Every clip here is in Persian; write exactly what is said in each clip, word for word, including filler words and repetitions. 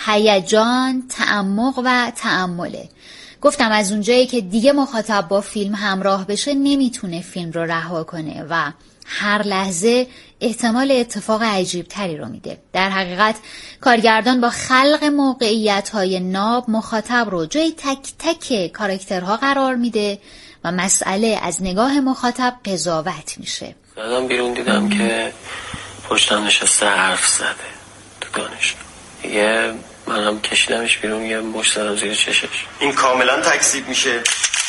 هیجان، تعمق و تأمله. گفتم از اونجایی که دیگه مخاطب با فیلم همراه بشه نمیتونه فیلم رو رها کنه و هر لحظه احتمال اتفاق عجیب تری رو میده. در حقیقت کارگردان با خلق موقعیت‌های ناب مخاطب رو جای تک تک کاراکترها قرار میده و مسئله از نگاه مخاطب قضاوت میشه. دادم بیرون دیدم که پشتم نشسته حرف زده تو دانشگاه. یه منم کشیدمش بیرون، یه مشت زدم زیر چشش. این کاملا تکذیب میشه.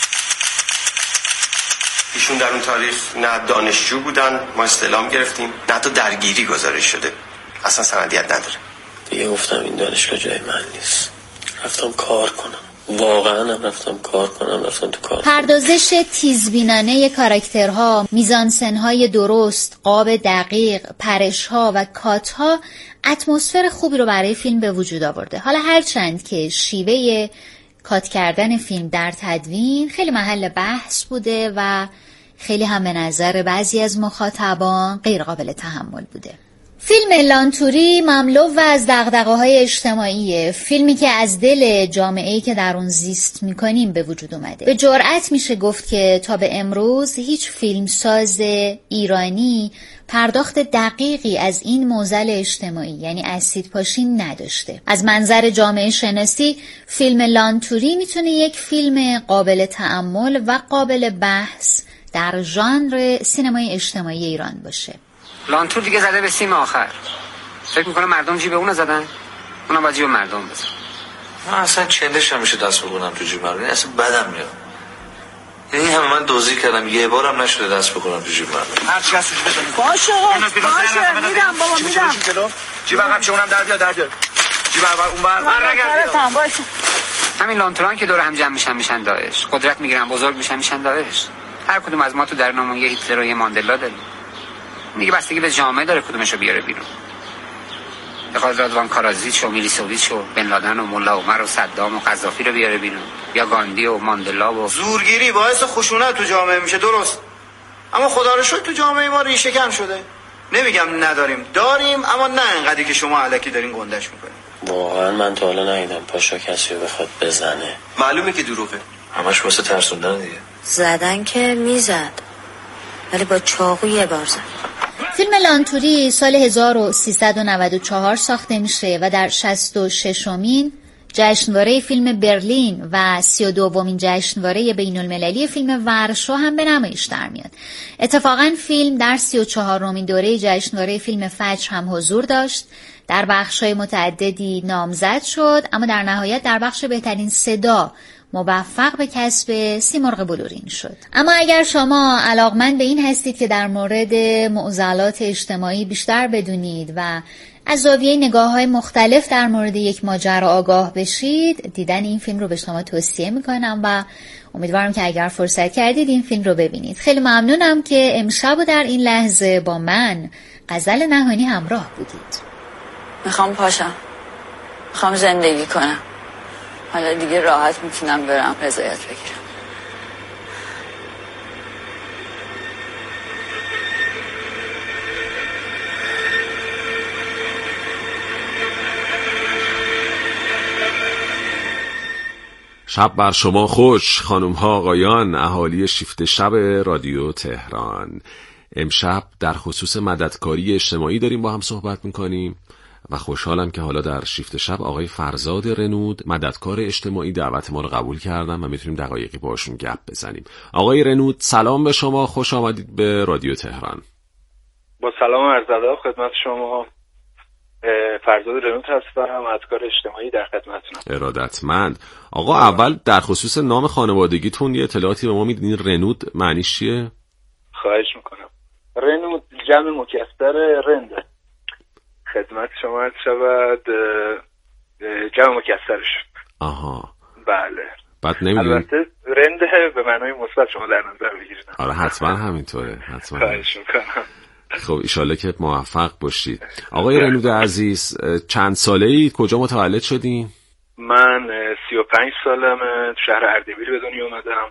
ایشون در اون تاریخ نه دانشجو بودن، ما استعلام گرفتیم، نه حتی درگیری گزارش شده، اصلا سندیت نداره. دیگه گفتم این دانشگاه جای من نیست، رفتم کار کنم، واقعا هم رفتم کار کنم، رفتم تو کار. پردازش تیزبینانه کاراکترها، میزانسن‌های درست، قاب دقیق، پرش‌ها و کات‌ها اتمسفر خوبی رو برای فیلم به وجود آورده. حالا هرچند که شیوه کات کردن فیلم در تدوین خیلی محل بحث بوده و خیلی هم به نظر بعضی از مخاطبان غیر قابل تحمل بوده. فیلم لانتوری مملو و از دغدغه‌های اجتماعیه، فیلمی که از دل جامعه‌ای که در اون زیست می‌کنیم به وجود اومده. به جرئت میشه گفت که تا به امروز هیچ فیلمساز ایرانی پرداخت دقیقی از این معضل اجتماعی یعنی اسیدپاشی نداشته. از منظر جامعه شناسی فیلم لانتوری میتونه یک فیلم قابل تأمل و قابل بحث در ژانر سینمای اجتماعی ایران باشه. لانتور دیگه زده به سیم آخر. فکر میکنه مردم جیب اونو زدن، اونم باید جیب مردم بزن. من اصلا چندش هم میشه دست بکنم تو جیب مردم، اصلا بدم میاد. یعنی همه من دوزی کردم یه بارم نشده دست بکنم تو جیب مردم. هر چی هستش بزنید. باشه باشه میدم بابا میدم. جیب عقب چه اونم در بیاد در بیاد. جیب عقب اون بر برگرد. باشه. همین لانتوران که دور هم جمع میشن میشن داعش. قدرت میگیرن بزرگ میشن میشن داعش. هر کدوم از ما تو درونمون یه هیتلر و یه ماندلا داریم. دیگه بستگی به جامعه داره کدومشو بیاره بیرون. بخواد رادوان کارازیچ و میلیسوویچ و بن لادن و ملا عمر و صدام و قذافی رو بیاره بیرون، یا گاندی و ماندلا و زورگیری باعث خشونت تو جامعه میشه، درست. اما خدا رو شکر تو جامعه ما ریشه کن شده. نمیگم نداریم، داریم، اما نه اینقدری که شما الکی دارین گندش میکنین. واقعا من تا حالا ندیدم پاشا کسی رو بخواد بزنه. معلومه که دروغه. همش واسه ترسوندن دیگه. زدن که میزد، ولی با چاقو یه بار زد. فیلم لانتوری سال هزار و سیصد و نود و چهار ساخته میشه و در شصت و ششمین جشنواره فیلم برلین و سی و دومین جشنواره بین المللی فیلم ورشو هم به نمایش در میاد. اتفاقا فیلم در سی و چهارمین دوره جشنواره فیلم فجر هم حضور داشت. در بخش‌های متعددی نامزد شد، اما در نهایت در بخش بهترین صدا موفق به کسب سیمرغ بلورین شد. اما اگر شما علاقمند به این هستید که در مورد معضلات اجتماعی بیشتر بدونید و از زاویه نگاه‌های مختلف در مورد یک ماجرا آگاه بشید، دیدن این فیلم رو به شما توصیه میکنم و امیدوارم که اگر فرصت کردید این فیلم رو ببینید. خیلی ممنونم که امشب و در این لحظه با من غزل نهانی همراه بودید. میخوام پاشم، میخوام زندگی کنم. حالا دیگه راحت میتونم برم رضایت بگیرم. شب بر شما خوش خانم ها آقایان، اهالی شیفت شب رادیو تهران. امشب در خصوص مددکاری اجتماعی داریم با هم صحبت میکنیم و خوشحالم که حالا در شیفت شب آقای فرزاد رنود مددکار اجتماعی دعوت ما رو قبول کردن و میتونیم دقایقی باشون گپ بزنیم. آقای رنود سلام به شما، خوش آمدید به رادیو تهران. با سلام و عرض ادب خدمت شما. فرزاد رنود هستم، مددکار اجتماعی در خدمتتونم. ارادتمند. آقا اول در خصوص نام خانوادگیتون یه اطلاعاتی به ما میدین؟ رنود معنیش چیه؟ خواهش میکنم. رنود جمع مکسر رنده. خدمت شما عرض شود جمع مکسرش. آها. بله. بعد نمیدونم. البته رنده به معنای مثبت شما در نظر بگیرید. آره حتما همینطوره. حتما. خواهش میکنم. خب ایشالله که موفق باشید. آقای رنود عزیز چند ساله اید؟ کجا متولد شدین؟ من سی و پنج سالمه، شهر اردبیل به دنیا اومدم.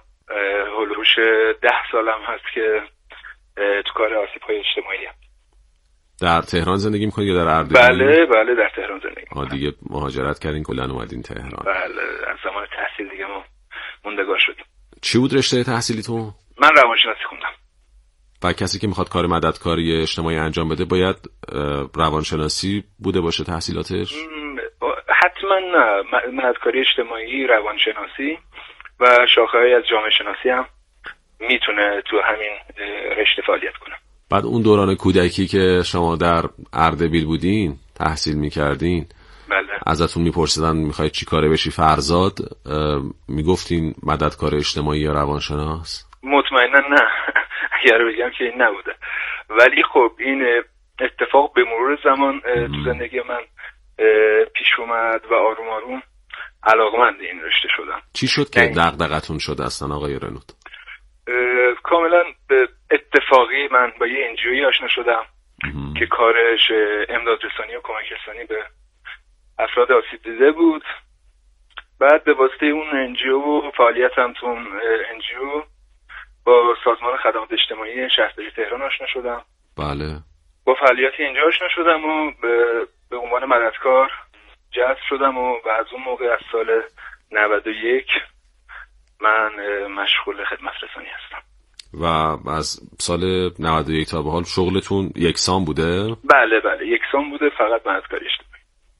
هولوش ده سالم هست که تو کار آسیب‌های اجتماعی هم. در تهران زندگی میکنید یا در اردبیل؟ بله بله در تهران زندگی میکنم. دیگه مهاجرت کردین کلا اومدین تهران؟ بله از زمان تحصیل دیگه ما موندگار شدیم. چی بود رشته تحصیلیتون؟ من روانشناسی خوندم. و کسی که میخواد کار مددکاری اجتماعی انجام بده باید روانشناسی بوده باشه تحصیلاتش؟ حتما نه. مددکاری اجتماعی، روانشناسی و شاخه‌های از جامعه شناسی هم میتونه تو همین رشته فعالیت کنه. بعد اون دوران کودکی که شما در اردبیل بودین تحصیل میکردین، بله. ازتون میپرسیدن میخواید چی کاره بشی فرزاد، میگفتین مددکار اجتماعی یا روانشناس؟ مطمئنا نه. اگر بگم که این نبوده، ولی خب این اتفاق به مرور زمان تو زندگی من پیش اومد و آروم آروم علاقمند این رشته شدم. چی شد که دغدغتون شد اصلا آقای رنود؟ کاملا به اتفاقی من با یه انجیوی آشنا شدم مم. که کارش امداد رسانی و کمک رسانی به افراد آسیب دیده بود. بعد به واسطه اون انجیو و فعالیتم تو اون انجیو با سازمان خدمات اجتماعی شهرداری تهران آشنا شدم. بله. با فعالیت اینجا آشنا شدم و به, به عنوان مددکار جذب شدم و, و از اون موقع از سال نود و یک من مشغول خدمت رسانی هستم. و از سال نود و یک تا به حال شغلتون یکسان بوده؟ بله بله یکسان بوده، فقط مددکاری اجتماعی.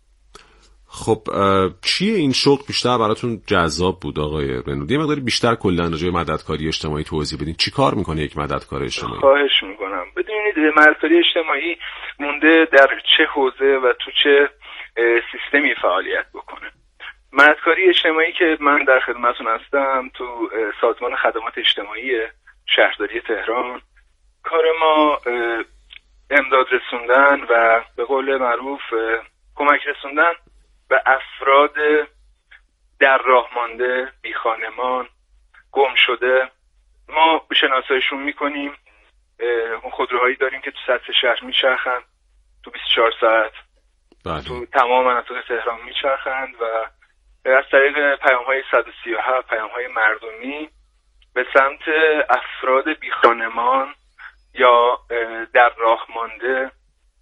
خب چیه این شغل بیشتر براتون جذاب بود آقای رنودی؟ یه مقداری بیشتر کلا راجع به مددکاری اجتماعی توضیح بدین. چی کار میکنه یک مددکار اجتماعی؟ خواهش میکنم. بدونید مددکاری اجتماعی مونده در چه حوزه و تو چه سیستمی فعالیت بکنه. مددکاری اجتماعی که من در خدمتتون هستم تو سازمان خدمات اجتماعی شهرداری تهران، کار ما امداد رسوندن و به قول معروف کمک رسوندن به افراد در راه مانده، بی خانمان، گم شده. ما شناساییشون میکنیم. خودروهایی داریم که تو سطح شهر میچرخند تو بیست و چهار ساعت بله. تو تمام مناطق تهران میچرخند و از طریق پیام‌های صد و سی و هفت پیام‌های مردمی به سمت افراد بی خانمان یا در راه مانده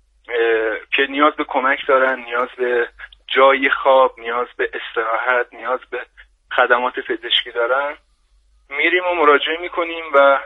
که نیاز به کمک دارن، نیاز به جای خواب، نیاز به استراحت، نیاز به خدمات پزشکی دارن، میریم و مراجعه میکنیم و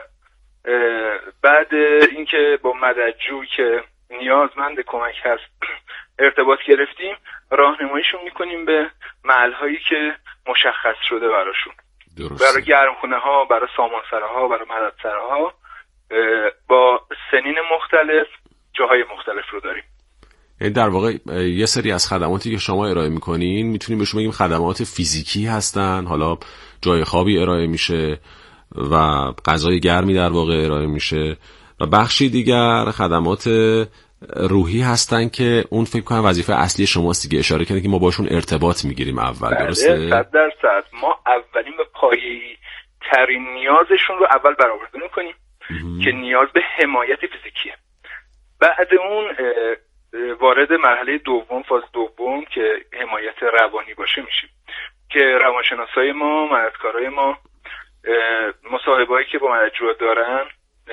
بعد اینکه با مددجو که نیازمند کمک هست ارتباط گرفتیم، راهنماییشون میکنیم به محل‌هایی که مشخص شده براشون. درسته. برای گرمخونه ها، برای سامانسره ها، برای مددسره ها با سنین مختلف جاهای مختلف رو داریم. یعنی در واقع یه سری از خدماتی که شما ارائه میکنین میتونیم بهشون بگیم خدمات فیزیکی هستن، حالا جای خوابی ارائه میشه و غذای گرمی در واقع ارائه میشه، و بخشی دیگر خدمات روحی هستن که اون فکر کنم وظیفه اصلی شماست دیگه. اشاره کردید که ما باشون ارتباط میگیریم اول. بله، درسته؟ صد درصد. ما اولین و پایه‌ای ترین نیازشون رو اول برآورده میکنیم که نیاز به حمایت فیزیکیه. بعد اون وارد مرحله دوم، فاز دوم که حمایت روانی باشه میشیم که روانشناسای ما، مددکارای ما مصاحبه‌ای که با مددجو دارن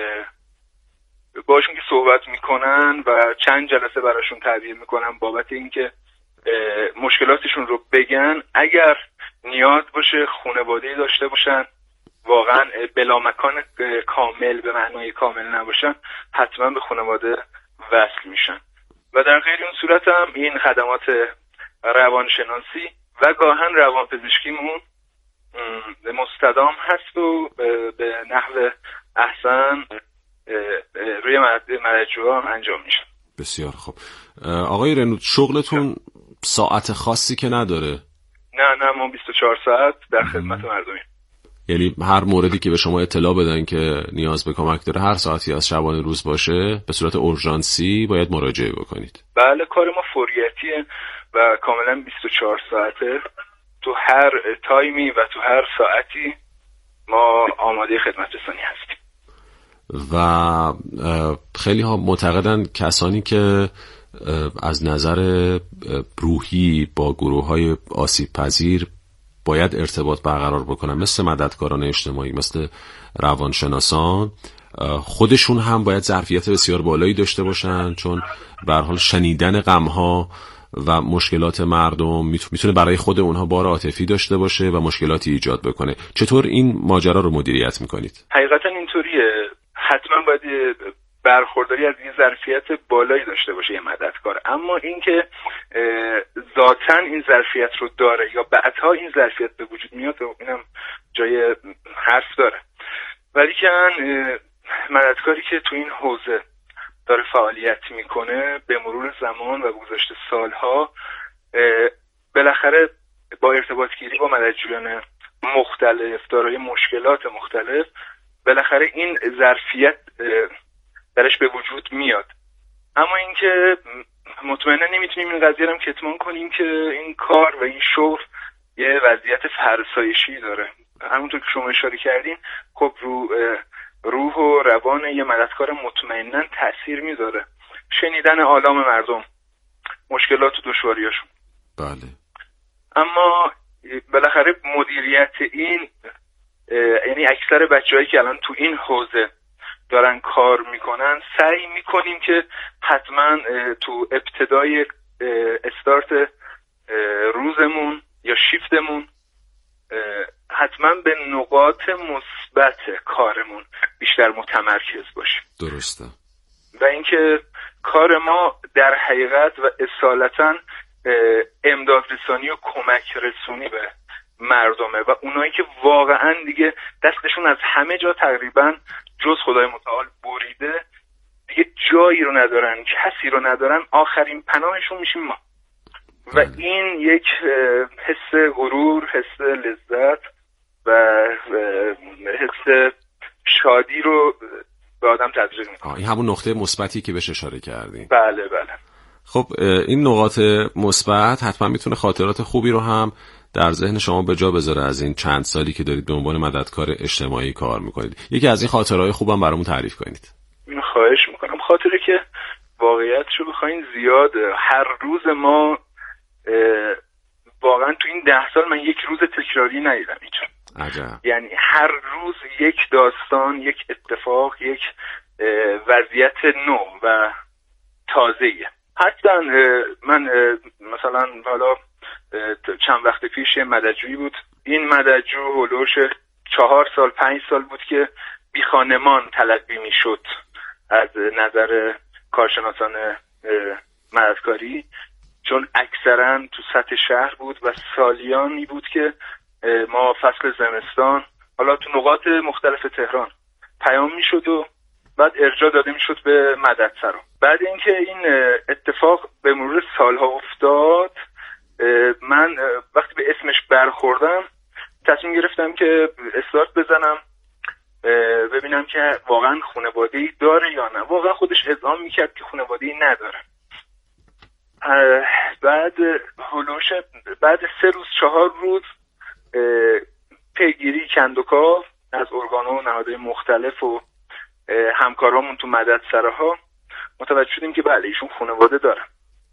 باشون که صحبت میکنن و چند جلسه براشون تعبیر میکنن بابت اینکه مشکلاتشون رو بگن. اگر نیاز باشه خانواده‌ای داشته باشن، واقعا بلا مکان کامل به معنای کامل نباشن، حتما به خانواده وصل میشن و در غیر اون صورت هم این خدمات روانشناسی و گاهن روانپزشکیمون مستدام هست و به نحو احسن روی مددجوها انجام میشه. بسیار خوب. آقای رنود، شغلتون ساعت خاصی که نداره؟ نه نه، ما بیست و چهار ساعت در خدمت مردمیم. یعنی هر موردی که به شما اطلاع بدن که نیاز به کمک داره، هر ساعتی از شبانه روز باشه، به صورت اورژانسی باید مراجعه بکنید؟ بله، کار ما فوریتیه و کاملا بیست و چهار ساعته. تو هر تایمی و تو هر ساعتی ما آماده خدمت رسانی هستیم. و خیلی ها معتقدن کسانی که از نظر روحی با گروه های آسیب پذیر باید ارتباط برقرار بکنن، مثل مددکاران اجتماعی، مثل روانشناسان، خودشون هم باید ظرفیت بسیار بالایی داشته باشن، چون به هر حال شنیدن غم‌ها و مشکلات مردم میتونه برای خود اونها بار عاطفی داشته باشه و مشکلاتی ایجاد بکنه. چطور این ماجرا رو مدیریت میکنید؟ حقیقتا اینطوریه، حتما باید برخورداری از یه ظرفیت بالایی داشته باشه یه مددکار، اما اینکه ذاتاً این ظرفیت رو داره یا بعدها این ظرفیت به وجود میاد و اینم جای حرف داره. ولی که مددکاری که تو این حوزه داره فعالیت میکنه به مرور زمان و گذشته سالها بالاخره با ارتباط گیری با مددجویان مختلف دارای مشکلات مختلف بالاخره این ظرفیت درش به وجود میاد. اما اینکه مطمئنا نمیتونیم این قضیه رو کتمان کنیم که این کار و این شغل یه وضعیت فرسایشی داره. همونطور که شما اشاره کردین خب رو روح و روان یه مددکار مطمئنا تأثیر میذاره. شنیدن آلام مردم، مشکلات و دشواریاشون. بله. اما بالاخره مدیریت این، یعنی اکثر بچه‌هایی که الان تو این حوزه دارن کار میکنن سعی میکنیم که حتما تو ابتدای استارت روزمون یا شیفتمون حتما به نقاط مثبت کارمون بیشتر متمرکز باشیم. درسته. و اینکه کار ما در حقیقت و اصالتا امداد رسانی و کمک رسونی به مردمه و اونایی که واقعا دیگه دستشون از همه جا تقریبا جز خدای متعال بریده، دیگه جایی رو ندارن، کسی رو ندارن، آخرین پناهشون میشیم ما. و این یک حس غرور، حس لذت و حس شادی رو به آدم تزریق میکنه. این همون نقطه مثبتی که بهش اشاره کردیم. بله بله. خب این نقاط مثبت حتما میتونه خاطرات خوبی رو هم در ذهن شما به جا بذاره از این چند سالی که دارید به عنوان مددکار اجتماعی کار میکنید. یکی از این خاطرهای خوبم برامون تعریف کنید. اینو خواهش میکنم. خاطره که واقعیتشو بخواین زیاده. هر روز ما واقعا تو این ده سال من یک روز تکراری ندیدم اینجا. عجب. یعنی هر روز یک داستان، یک اتفاق، یک وضعیت نو و تازه‌ایه. حتی من مثلا حالا چند وقت پیش مددجویی بود. این مددجو هلوش چهار سال پنج سال بود که بی خانمان تلقی می شد از نظر کارشناسان مددکاری، چون اکثرا تو سطح شهر بود و سالیانی بود که ما فصل زمستان حالا تو نقاط مختلف تهران پیام می شد و بعد ارجاع داده می شد به مددسرا. بعد اینکه این اتفاق به مرور سالها افتاد، من وقتی به اسمش برخوردم تصمیم گرفتم که استارت بزنم ببینم که واقعا خانواده‌ای داره یا نه. واقعا خودش اذعان میکرد که خانواده‌ای نداره. بعد هلوش بعد سه روز چهار روز پیگیری کندوکاو از ارگان و نهادهای مختلف و همکارامون تو مددسراها متوجه شدیم که بله ایشون خانواده داره.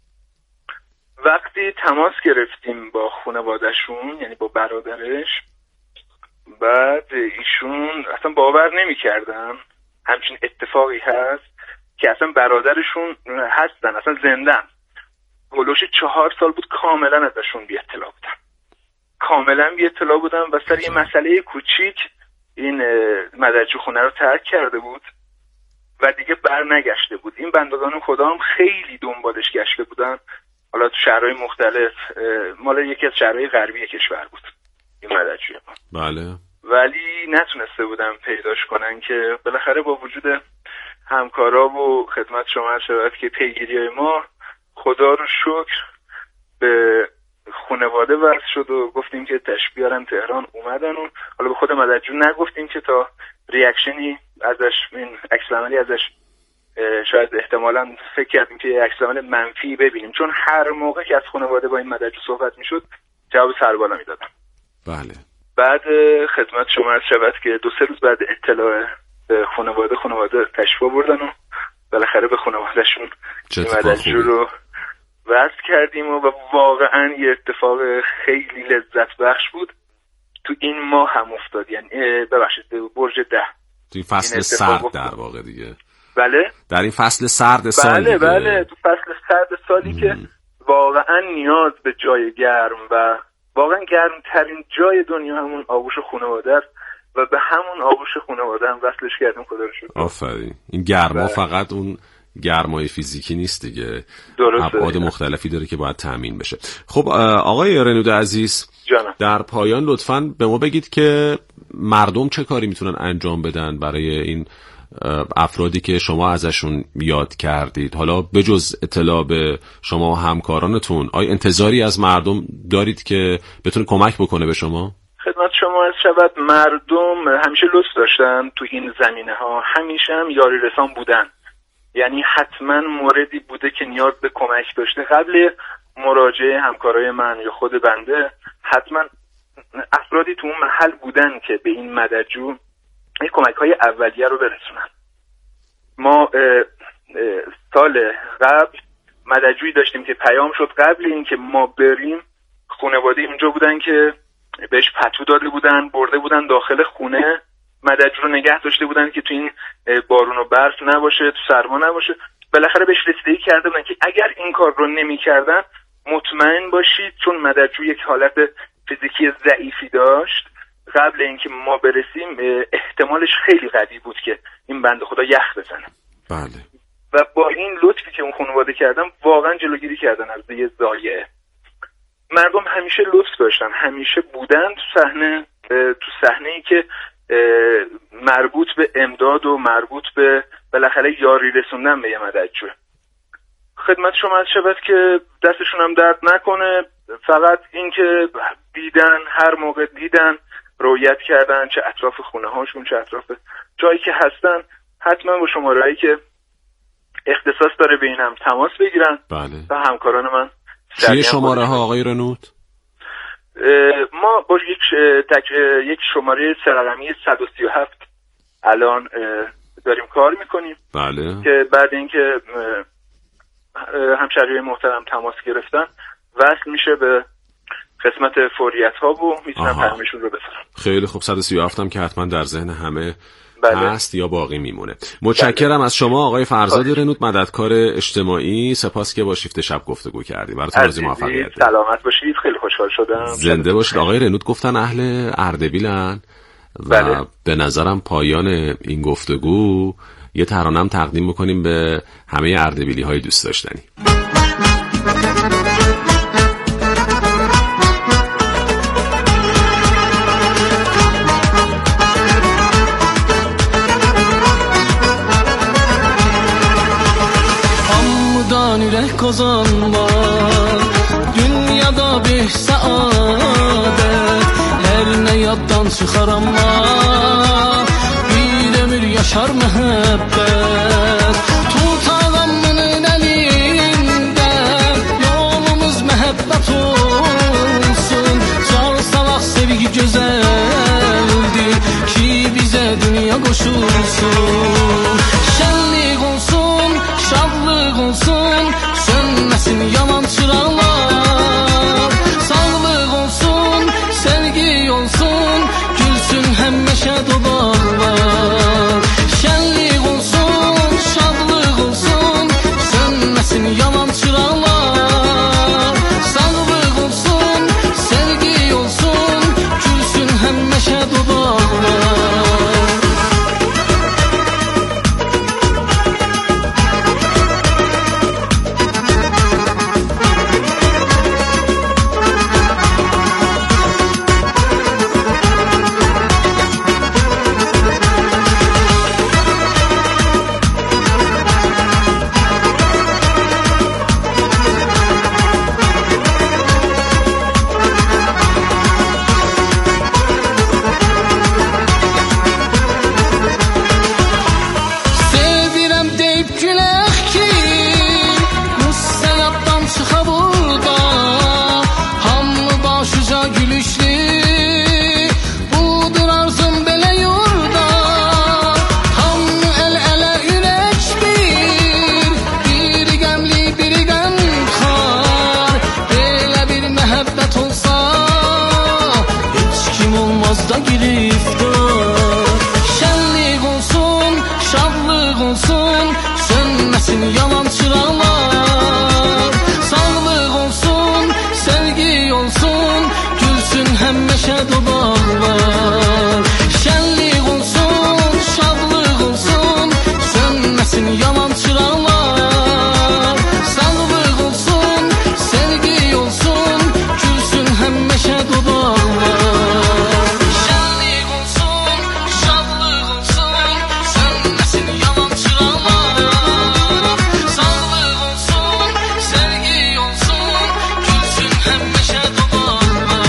وقتی تماس گرفتیم با خانواده‌شون، یعنی با برادرش، بعد ایشون اصلا باور نمی‌کردن همچین اتفاقی هست که اصلا برادرشون هستن، اصلا زندن. هلوش چهار سال بود کاملا ازشون بی اطلاع بودن، کاملا بی اطلاع بودن و سر یه مسئله کوچیک این مددجو خونه رو ترک کرده بود و دیگه بر نگشته بود. این بندگان خدا هم خیلی دنبالش گشته بودن، حالا تو شهرهای مختلف، مال یکی از شهرهای غربی کشور بود این مددجوی ما. بله. ولی نتونسته بودن پیداش کنن که بالاخره با وجود همکارا و خدمت شما شد که پیگیری ما خدا رو شکر به خانواده وصل شد و گفتیم که تشریف بیارن تهران، اومدن و حالا به خود مددجو نگفتیم که تا ریاکشنی ازش، این عکس العملی ازش شاید احتمالاً فکر کردیم که عکس العمل منفی ببینیم، چون هر موقع که از خانواده با این مددجو صحبت میشد جواب سربالا میدادم. بله. بعد خدمت شما عرض شود که دو سه روز بعد اطلاع خانواده خانواده تشریف آوردن و بالاخره به خانوادهشون این مددجو رو وصل کردیم و واقعا یه اتفاق خیلی لذت بخش بود. تو این ماه هم افتاد، یعنی ببخشید برج ده تو این فصل سرد در واقع دیگه. بله در این فصل سرد سال بله دیگه. بله تو فصل سرد سالی م. که واقعا نیاز به جای گرم و واقعا گرمترین جای دنیا همون آغوش خانواده است و به همون آغوش خانواده هم وصلش کردیم خدا رو شکر. آفرین. این گرما فقط اون گرمای فیزیکی نیست دیگه، ابعاد مختلفی داره که باید تأمین بشه. خب آقای رنود عزیز جانم. در پایان لطفاً به ما بگید که مردم چه کاری میتونن انجام بدن برای این افرادی که شما ازشون یاد کردید، حالا بجز اطلاع به شما و همکارانتون آیا انتظاری از مردم دارید که بتونه کمک بکنه به شما؟ خدمت شما از شود مردم همیشه لطف داشتن تو این زمینه ها، همیشه هم یاری رسان بودن، یعنی حتما موردی بوده که نیاز به کمک داشته قبل مراجعه همکارای من یا خود بنده حتما افرادی تو اون محل بودن که به این مددجو این کمک های اولیه رو برسونن. ما اه اه سال قبل مددجویی داشتیم که پیام شد قبل این که ما بریم خانواده اونجا بودن که بهش پتو داده بودن، برده بودن داخل خونه، مددجو رو نگه داشته بودن که تو این بارون و برف نباشه، تو سرما نباشه. بالاخره بهش رسیدگی کرده بودن که اگر این کار رو نمی‌کردن مطمئن باشید چون مددجو یک حالت فیزیکی ضعیفی داشت قبل اینکه ما برسیم احتمالش خیلی قوی بود که این بنده خدا یخ بزنه. بله. و با این لطفی که اون خانواده کردن واقعا جلوگیری کردن از یه ضایعه. مردم همیشه لطف داشتن، همیشه بودن تو صحنه، تو صحنه‌ای که مربوط به امداد و مربوط به بالاخره یاری رسوندن به یه مددجو. خدمت شما از شود که دستشون هم درد نکنه، فقط این که دیدن، هر موقع دیدن رویت کردن، چه اطراف خونه هاشون چه اطراف جایی که هستن، حتما با شماره‌ای که اختصاص داره به این هم تماس بگیرن. بله. و همکاران من چیه شماره ها آقای رنود؟ ما با یک تک یک شماره سرقمی صد و سی و هفت الان داریم کار میکنیم. بله. که بعد اینکه همشهریای محترم تماس گرفتن وصل میشه به قسمت فوریت ها و میتونم پیامشون رو بفرستم. خیلی خوب. صد و سی و هفت هم که حتما در ذهن همه بله. هست یا باقی میمونه. متشکرم بله. از شما آقای فرزاد رنود، مددکار اجتماعی. سپاس که با شیفت شب گفتگو کردیم. براتون آرزوی موفقیت. سلامت باشید. خیلی خوشحال شدم. زنده باشید. آقای رنود گفتن اهل اردبیلن و بله. به نظرم پایان این گفتگو یه ترانه‌ام تقدیم بکنیم به همه اردبیلی های دوست داشتنی. Ürək qazanmaq dünyada bir səadət, hər nə yaddan çıxar amma bir ömür yaşar məhəbbət. Tut ağamının əlindən yolumuz məhəbbət olsun, çal salaq sevgi gözəldir ki bizə dünya qoşulsun. Şənlik olsun, şadlıq olsun, sönməsin yalan çıraqlar. Sağlıq olsun, sevgi olsun, gülsün həmişə dodaqlar. Şənlik olsun, şadlıq olsun, sönməsin yalan çıraqlar. Sağlıq olsun, sevgi olsun, gülsün həmişə dodaqlar. da giriftar. Şenlik olsun həmişə dodaqlar. Şənlik olsun, şadlıq olsun, sönməsin yalan çıraqlar. Sağlıq olsun, sevgi olsun, gülsün həmişə dodaqlar. Şənlik olsun, şadlıq olsun, sönməsin yalan çıraqlar. Sağlıq olsun, sevgi olsun, gülsün həmişə dodaqlar.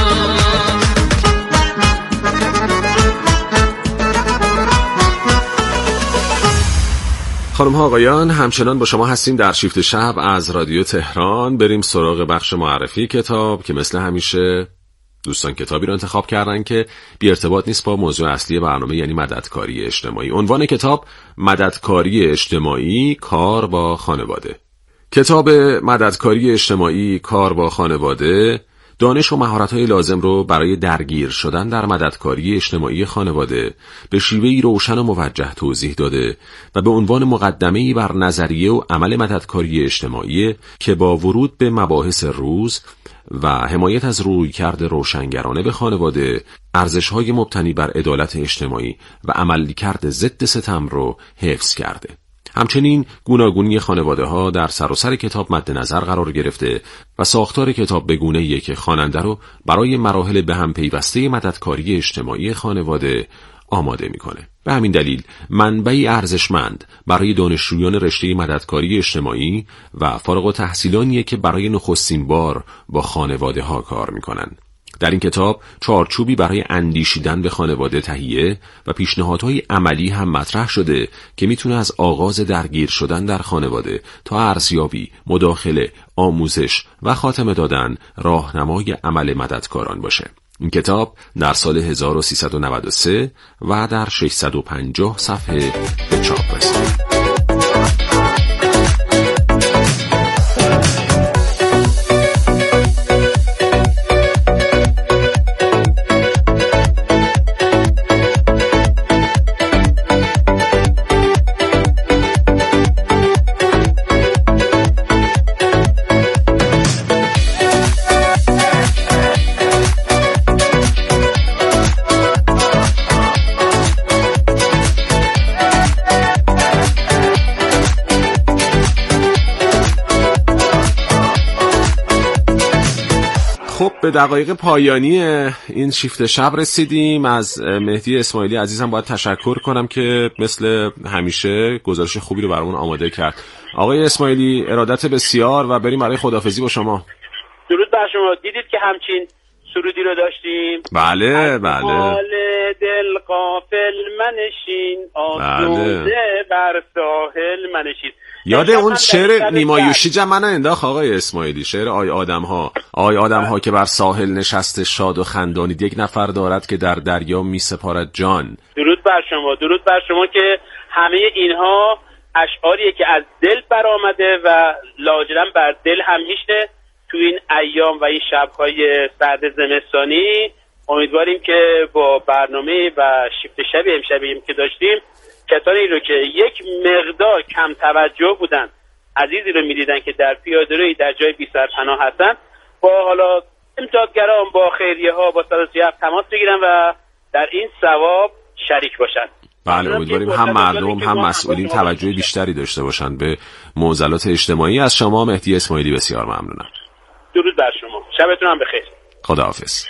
خانم ها آقایان، همچنان با شما هستیم در شیفت شب از رادیو تهران. بریم سراغ بخش معرفی کتاب که مثل همیشه دوستان کتابی رو انتخاب کردن که بی ارتباط نیست با موضوع اصلی برنامه، یعنی مددکاری اجتماعی. عنوان کتاب مددکاری اجتماعی، کار با خانواده. کتاب مددکاری اجتماعی، کار با خانواده دانش و مهارت‌های لازم رو برای درگیر شدن در مددکاری اجتماعی خانواده به شیوهی روشن و موجه توضیح داده و به عنوان مقدمه‌ای بر نظریه و عمل مددکاری اجتماعی که با ورود به مباحث روز و حمایت از رویکرد روشنگرانه به خانواده، ارزش‌های مبتنی بر عدالت اجتماعی و عملکرد ضد ستم رو حفظ کرده. همچنین گوناگونی خانواده ها در سراسر کتاب مد نظر قرار گرفته و ساختار کتاب به گونه‌ایه که خواننده رو برای مراحل به هم پیوسته مددکاری اجتماعی خانواده آماده میکنه. به همین دلیل منبعی ارزشمند برای دانشجویان رشته مددکاری اجتماعی و فارغ التحصیلانیه که برای نخستین بار با خانواده ها کار میکنن. در این کتاب چارچوبی برای اندیشیدن به خانواده تهیه و پیشنهادهای عملی هم مطرح شده که میتونه از آغاز درگیر شدن در خانواده تا ارزیابی، مداخله، آموزش و خاتمه دادن راهنمای عمل مددکاران باشه. این کتاب در سال هزار و سیصد و نود و سه و در ششصد و پنجاه صفحه به چاپ رسید. خب به دقایق پایانی این شیفت شب رسیدیم. از مهدی اسماعیلی عزیزم باید تشکر کنم که مثل همیشه گزارش خوبی رو برامون آماده کرد. آقای اسماعیلی ارادت بسیار و بریم برای خداحافظی با شما. درود بر شما. دیدید که همچین سرودی رو داشتیم؟ بله بله. حال دل غافل منشین، آسوده بر ساحل منشین. یاد اون شعر نیما یوشیج منو انداخت آقای اسماعیلی، شعر آی آدم ها، آی آدم ها که بر ساحل نشسته شاد و خندانید، یک نفر دارد که در دریا می سپارد جان. درود بر شما، درود بر شما که همه اینها اشعاریه که از دل برآمده و لاجرم بر دل هم میشته تو این ایام و این شب‌های سرد زمستانی. امیدواریم که با برنامه و شیفت شب امشبیم که داشتیم کسانی رو که یک مقدار کم توجه بودن، عزیزی رو می‌دیدن که در پیاده‌روی در جای بی سرپناه هستن، با حالا امدادگران، با خیریه‌ها، با صد و سی و هفت تماس بگیرن و در این ثواب شریک باشن. بله، امیدواریم هم مردم هم مسئولین توجه بیشتری داشته باشن به معضلات اجتماعی. از شما مهدی اسماعیلی بسیار ممنونم. درود بر شما، شبتون هم بخیر. خداحافظ.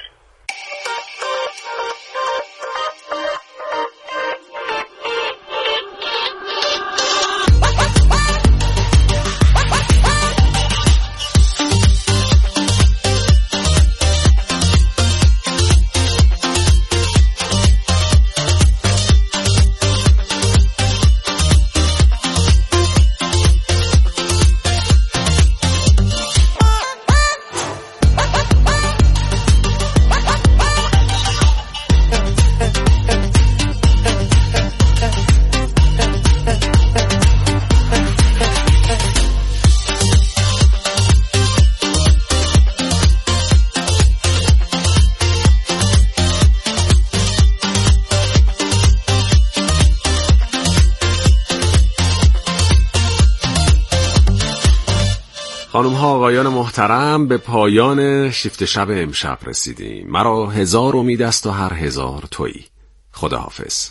خانم ها آقایان محترم، به پایان شیفت شب امشب رسیدیم. مرا هزار امید است و هر هزار تویی. خداحافظ.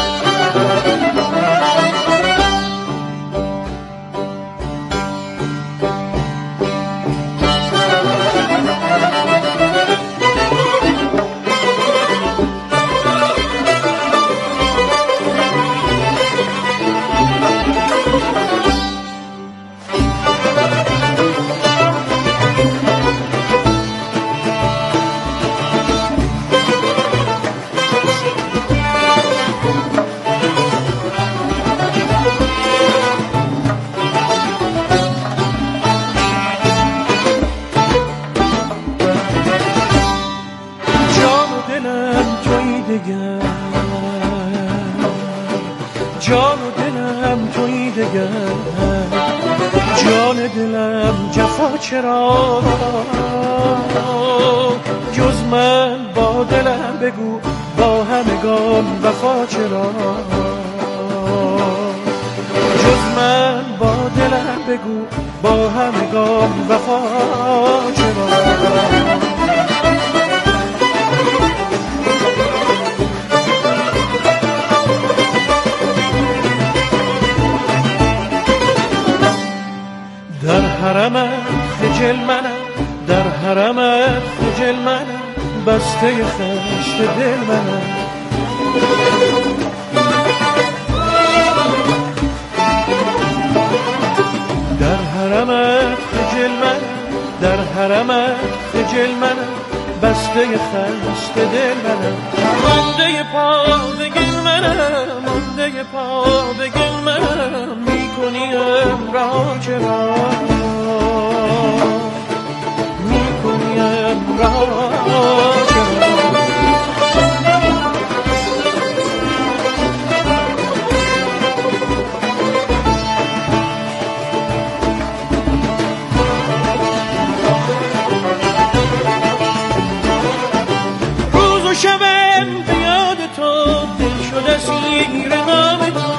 جان و دلم تویی دگر، جان دلم جفا چرا، جز من با دلم بگو با همگان وفا چرا، جز من با دلم بگو با همگان وفا چرا. در حرمت خجل منم، در حرمت خجل منم، بسته خشت دل منم. در حرمت خجل منم، در حرمت خجل منم، بسته خشت دل منم. مانده پا بگل منم، مانده پا بگل منم، میکنیم رها چرا، میکنیم رها چرا. روز و شبم بیاد تو، دل شده سیر نام تو.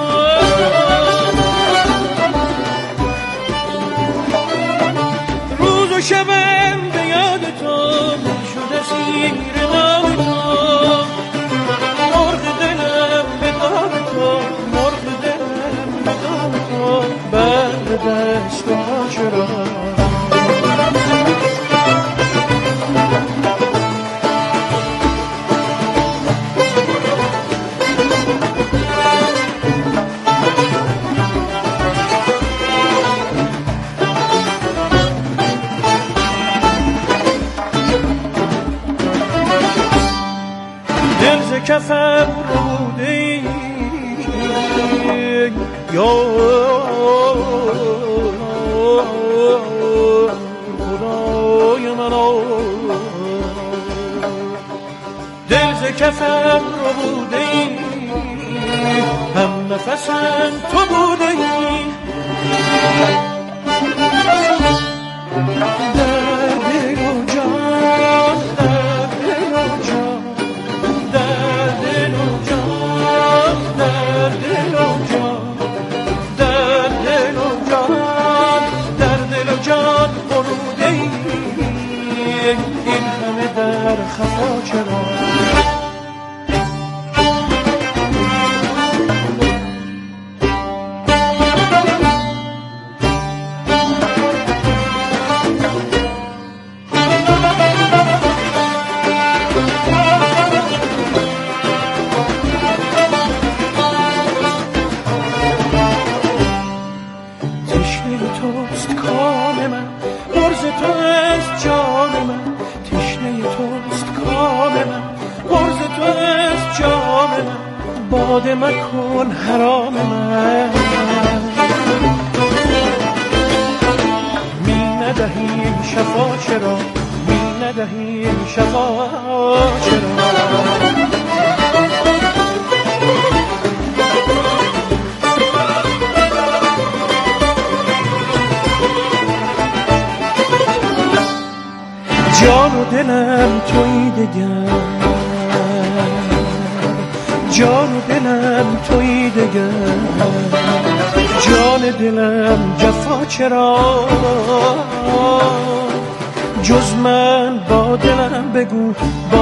روز و شبم بیاد تو، دل شده سیر نام تو. مرغ دلم به دام تو، مرغ دلم به دام تو، بند دست ها چرا. کفم رودی یا خدای منو، دل ز کفم رودی، هم نفسم تو بودی. در دل و جان، در دل و جان، در دل و جان، در دل و جان، در دل و جان، در دل و جان بروده ای، این همه در خفا چرا. باده مکن حرام من، می ندهیم شفا چرا، می ندهیم شفا چرا. جان و دلم تویی دگر، جان و دلم تویی دگر، جان دلم جفا چرا جز من با دلم بگو با